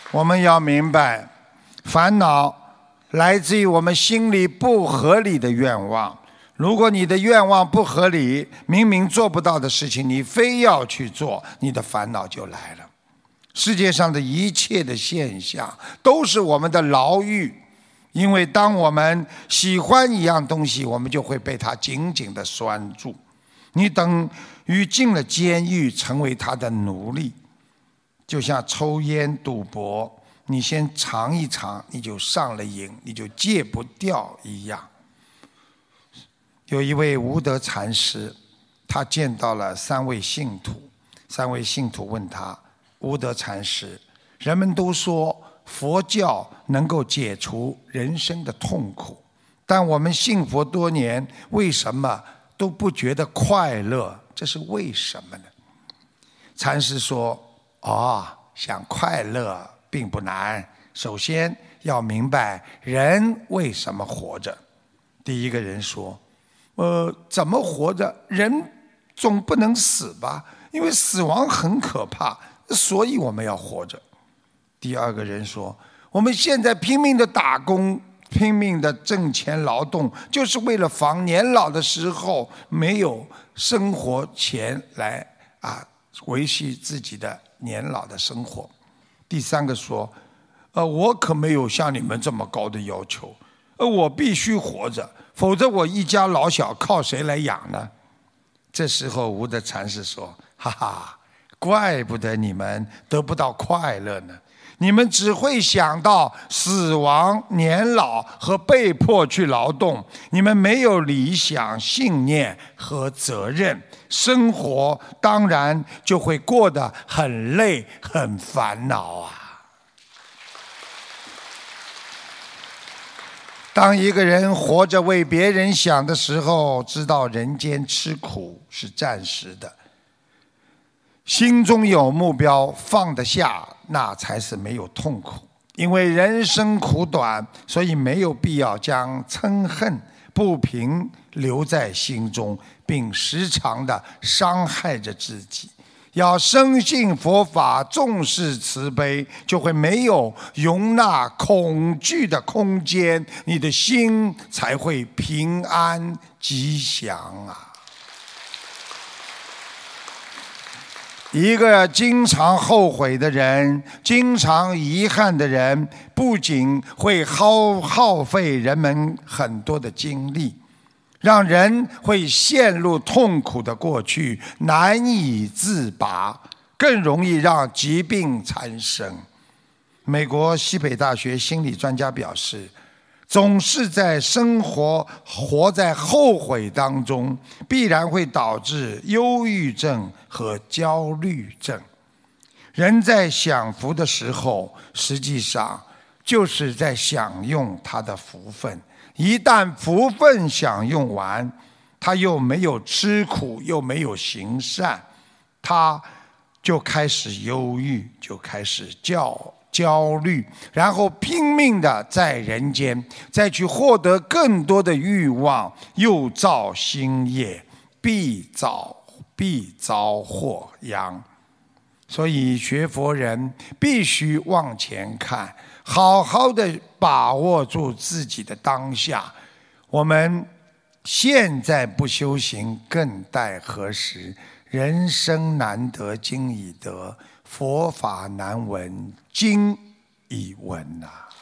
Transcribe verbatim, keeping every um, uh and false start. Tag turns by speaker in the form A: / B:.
A: 我们要明白，烦恼来自于我们心里不合理的愿望。如果你的愿望不合理，明明做不到的事情，你非要去做，你的烦恼就来了。世界上的一切的现象都是我们的牢狱，因为当我们喜欢一样东西，我们就会被它紧紧地拴住。你等于进了监狱，成为他的奴隶。就像抽烟赌博，你先尝一尝，你就上了瘾，你就戒不掉一样。有一位无德禅师，他见到了三位信徒，三位信徒问他：无德禅师，人们都说佛教能够解除人生的痛苦，但我们信佛多年，为什么都不觉得快乐？这是为什么呢？禅师说：哦，想快乐并不难，首先要明白人为什么活着。第一个人说：呃，怎么活着？人总不能死吧？因为死亡很可怕，所以我们要活着。第二个人说：我们现在拼命的打工，拼命的挣钱劳动，就是为了防年老的时候没有生活钱来啊维系自己的年老的生活。第三个说：呃，我可没有像你们这么高的要求，呃，我必须活着，否则我一家老小靠谁来养呢？这时候无德禅师说：哈哈，怪不得你们得不到快乐呢，你们只会想到死亡、年老和被迫去劳动，你们没有理想、信念和责任，生活当然就会过得很累、很烦恼啊。当一个人活着为别人想的时候，知道人间吃苦是暂时的，心中有目标，放得下，那才是没有痛苦。因为人生苦短，所以没有必要将嗔恨、不平留在心中，并时常地伤害着自己。要深信佛法，重视慈悲，就会没有容纳恐惧的空间，你的心才会平安吉祥啊！一个经常后悔的人，经常遗憾的人，不仅会耗耗费人们很多的精力，让人会陷入痛苦的过去，难以自拔，更容易让疾病缠身。美国西北大学心理专家表示，总是在生活活在后悔当中，必然会导致忧郁症和焦虑症。人在享福的时候，实际上就是在享用他的福分。一旦福分享用完，他又没有吃苦，又没有行善，他就开始忧郁，就开始焦焦虑，然后拼命的在人间再去获得更多的欲望，又造新业，必遭必遭祸殃。所以学佛人必须往前看，好好的把握住自己的当下。我们现在不修行，更待何时？人生难得今已得，佛法难闻今已闻啊。